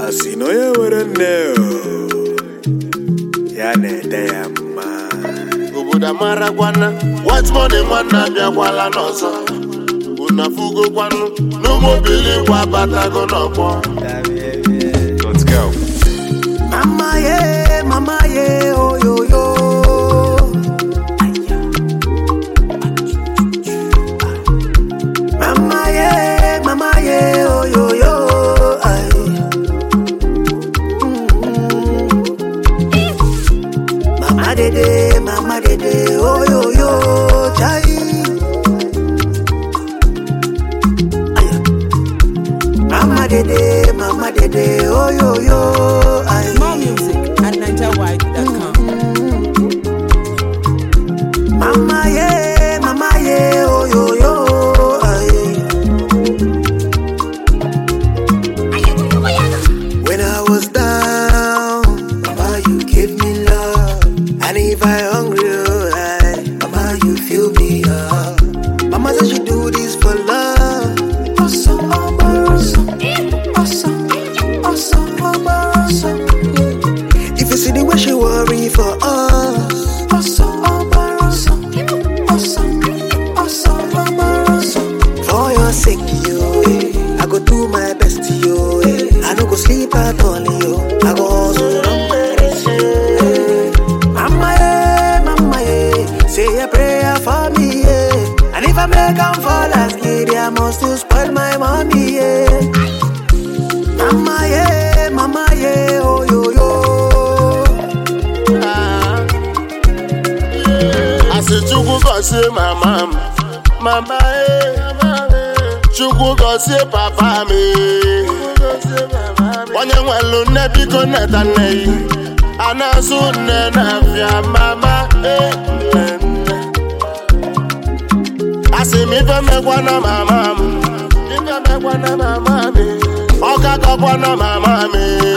Asị na onye nwere nne ya na-ede ya mma. Obodo amarakwana white money nwanne abịakwala n'ọzọ. Unu afụgokwanụ n'ụmụbili kwa batago n'ọgbọ. Let's go. Mama ye, oh yo yo. Mama ye, oh yo yo. Mama dede, oh yo yo. Chai. Mama dede, oh yo yo. More music at NigerWide.com. Mama ye, oh yo yo. When I was down, Mama, you gave me love. And if I hungry, Mama, you fill me up. Mama said she do this for love. Awesome, awesome. If you see the way she worry for us, awesome. For your sake, you, I go do my best, you. I no go sleep at all, you. I go hustle on my wrist, Mama, say a prayer for me, And if I make them fall as kid, I must to spoil my mommy, Mama, oh yo yo. I say Chukwu go say mama, Chukwu go say papa me. Onye nwelu nne biko neta nne anasu nne na afia mama Asi mi fe mekwana mama Oka kokwana mama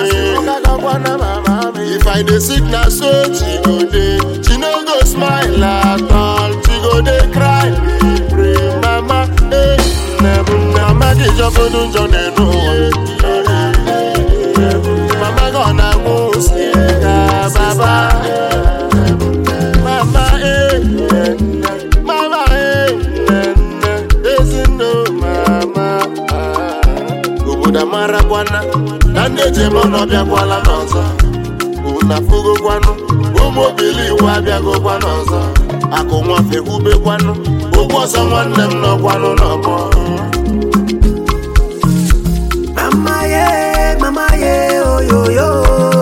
If I dey sick na so she go dey. She no go smile at all. She go dey cry, dey pray. Mama, mama dey jump on the no. Mama gonna go see Baba. Mama, isn't no mama. Obodo amarakwana nande jemono bịakwala n'ọzọ. Unu afụgokwanụ ụmụbili iwe abịagokwa n'ọzọ. Akụ nwafe hubekwanụ ụgwọ ọzọ nwanne m nọkwanụ n'ọgbọ. Mama ye, oh yo yo.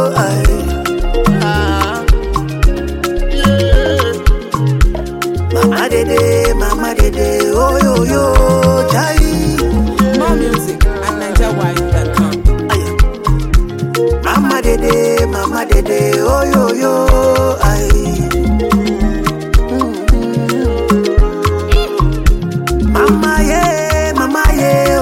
Mama dede, oh yo yo. Chai. More music at NigerWide.com. Mama dede, oh yo yo. Mama ye,